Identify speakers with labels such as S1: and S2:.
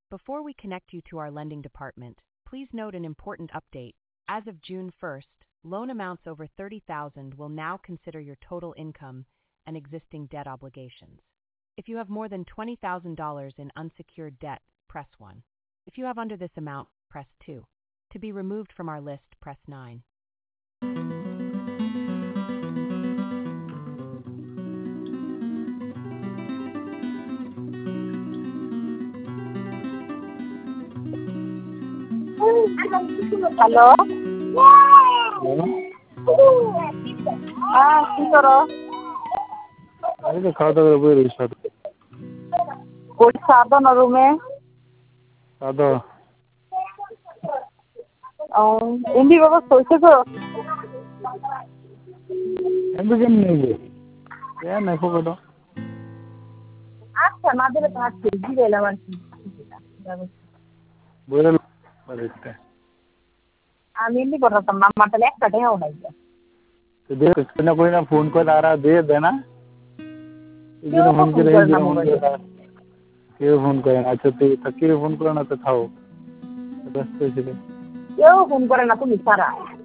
S1: Before we connect you to our lending department, please note an important update. As of June 1st, loan amounts over $30,000 will now consider your total income and existing debt obligations. If you have more than $20,000 in unsecured debt, press 1. If you have under this amount, press 2. To be removed from our list, press 9.
S2: Hello, হ্যাঁ কি করো?
S3: আমি তো খাওয়া দাওয়া করে রয়েছি সাথে।
S2: ওই সাদা না রুমে
S3: সাদা
S2: এমনি বাবা সইছে তো
S3: এমনি কেমনি নেবে কেন ফোকটো
S2: আচ্ছা না দিলে তো আজকে দিয়ে এলাম আর কি
S3: বলে দেখতে
S2: আমি এমনি করতাম না আমার তাহলে একটা টাকাও নাই
S3: तो दे कुछ ना कोई ना फोन कॉल आ रहा दे ना इधर फोन करे क्यों फोन करे अच्छा तो थके फोन करो ना तो खाओ बस तो इसलिए
S2: কেউ ফোন করে না তুমি ছাড়া